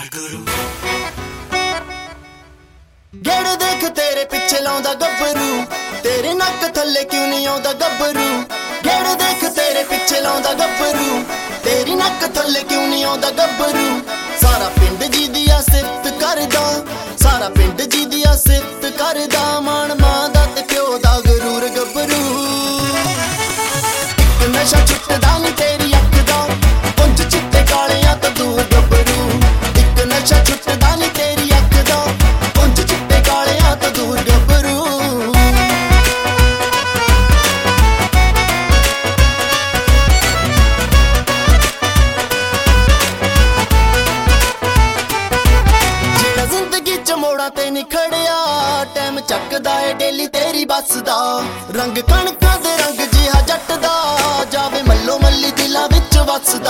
ਗੇੜੇ ਦੇਖ ਤੇਰੇ ਪਿੱਛੇ ਲਾਉਂਦਾ ਗੱਭਰੂ, ਤੇਰੇ ਨੱਕ ਥੱਲੇ ਕਿਉਂ ਨਹੀਂ ਆਉਂਦਾ ਗੱਭਰੂ। ਗੇੜੇ ਦੇਖ ਤੇਰੇ ਪਿੱਛੇ ਲਾਉਂਦਾ ਗੱਭਰੂ, ਤੇਰੀ ਨੱਕ ਥੱਲੇ ਕਿਉਂ ਨਹੀਂ ਆਉਂਦਾ ਗੱਭਰੂ। ਸਾਰਾ ਪਿੰਡ ਜੀ ਦੀ ਆ ਸਿਫਤ ਕਰਦਾ, ਸਾਰਾ ਪਿੰਡ ਜੀ ਦੀ ਆ ਸਿਫਤ ਕਰਦਾ। ਮਾਣ ਮਾਂ ਦਾ ਤੇ ਪਿਓ ਦਾ ਗਰੂਰ ਗੱਭਰੂ। ਇੱਕ ਨਸ਼ਾ ਛੁੱਟਦਾ ਨੀ ਤੇਰੀ ਅੱਖ ਦਾ, ਪੁੰਜ ਚਿੱਟੇ ਕਾਲਿਆਂ ਤੋਂ ਦੂਰ ਗੱਭਰੂ। ਇੱਕ ਨਸ਼ਾ ਛੁੱਟਦਾ ਨੀ ਤੇਰੀ ਅੱਖ ਦਾ, ਪੁੰਜ ਚਿੱਟੇ ਕਾਲਿਆਂ ਤੋਂ ਦੂਰ ਗੱਭਰੂ। ਜਿਹੜਾ ਜ਼ਿੰਦਗੀ ਚ ਮੋੜਾਂ ਤੇ ਨੀ ਖੜਿਆ, ਟਾਈਮ ਚੱਕਦਾ ਏ ਡੇਲੀ ਤੇਰੀ ਬੱਸ ਦਾ। ਰੰਗ ਕਣਕਾਂ ਦੇ ਰੰਗ ਜਿਹਾ ਜੱਟ ਦਾ, ਜਾਵੇ ਮੱਲੋ ਮੱਲੀ ਦਿਲਾਂ ਵਿੱਚ ਵੱਸਦਾ।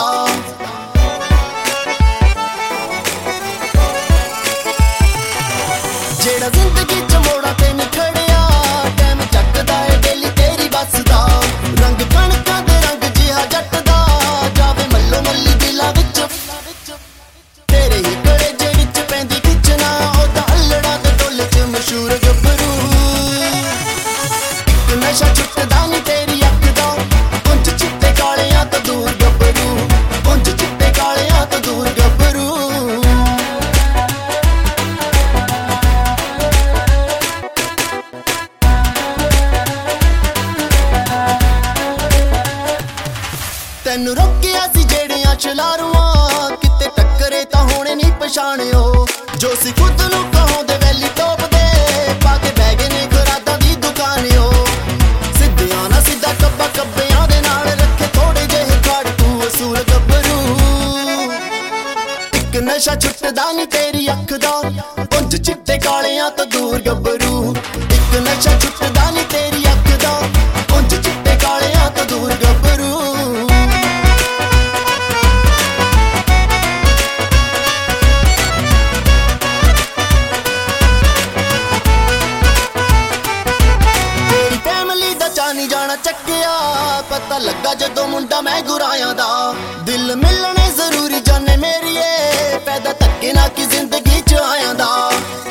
ਜਿਹੜਾ ਜ਼ਿੰਦਗੀ ਚ ਮੋੜਾਂ ਤੇ ਨੀ ਖੜਿਆ, ਟਾਈਮ ਚੱਕਦਾ ਏ ਡੇਲੀ ਤੇਰੀ ਬੱਸ ਦਾ। ਰੰਗ ਕਣਕਾਂ ਦੇ ਰੰਗ ਜਿਹਾ ਜੱਟ ਦਾ, ਜਾਵੇ ਮੱਲੋ ਮੱਲੀ ਦਿਲਾਂ ਵਿੱਚ। ਤੇਰੇ ਹੀ ਕਲੇਜੇ ਵਿੱਚ ਪੈਂਦੀ ਖਿੱਚਣਾ, ਉਹਦਾ ਅਲੜਾ ਦੇ ਟੋਲੇ ਚ ਮਸ਼ਹੂਰ ਗੱਭਰੂ। ਇੱਕ ਨਸ਼ਾ ਛੁੱਟਦਾ ਨੀ ਤੇਰੀ ਅੱਖ ਦਾ, ਪੁੰਜ ਚਿੱਟੇ ਕਾਲਿਆਂ ਤੋਂ ਦੂਰ ਗੱਭਰੂ। ਪੁੰਜ ਚਿੱਟੇ ਕਾਲਿਆਂ ਤੋਂ ਦੂਰ ਗੱਭਰੂ। ਤੈਨੂੰ ਰੋਕਿਆ ਸੀ ਜਿਹੜੀਆਂ ਛਲਾਰੂਆਂ, ਕਿਤੇ ਟੱਕਰੇ ਤਾਂ ਹੋਣੇ ਨਹੀਂ ਪਛਾਣਿਓ। ਜੋ ਸੀ ਖੁਦ ਨੂੰ ਕਹਾਉਂਦੇ ਵੈਲੀ ਟੋਪ ਦੇ, ਪਾ ਕੇ ਬਹਿ ਗਏ ਨੇ ਖੁਰਾਦਾਂ ਦੀ ਦੁਕਾਨਿਓ। ਸਿੱਧਿਆਂ ਨਾ ਸਿੱਧਾ ਕੱਬਾ ਕੱਬਿਆਂ ਦੇ ਨਾਲ ਰੱਖੇ ਥੋੜੇ ਜਿਹੇ ਖਾੜਕੂ ਅਸੂਲ ਗੱਭਰੂ। ਇੱਕ ਨਸ਼ਾ ਛੁੱਟਦਾ ਨੀ ਤੇਰੀ ਅੱਖ ਦਾ, ਪੁੰਜ ਚਿੱਟੇ ਕਾਲਿਆਂ ਤੋਂ ਦੂਰ ਗੱਭਰੂ। ਇੱਕ ਨਸ਼ਾ ਛੁੱਟਦਾ ਨੀ ਤੇਰੀ ਅੱਖ ਦਾ, ਪੁੰਜ ਚਿੱਟੇ ਕਾਲਿਆਂ ਤੋਂ ਦੂਰ ਗੱਭਰੂ। ਨੀ ਜਾਣਾ ਚੱਕਿਆ, ਪਤਾ ਲੱਗਾ ਜਦੋਂ ਮੁੰਡਾ ਮੈਂ ਗੁਰਾਇਆਂ ਦਾ। ਦਿਲ ਮਿਲਣੇ ਜ਼ਰੂਰੀ ਜਾਨੇ ਮੇਰੀਏ, ਪੈਦਾ ਧੱਕੇ ਨਾ ਕਿ ਜ਼ਿੰਦਗੀ ਚ ਆਇਆਂ ਦਾ।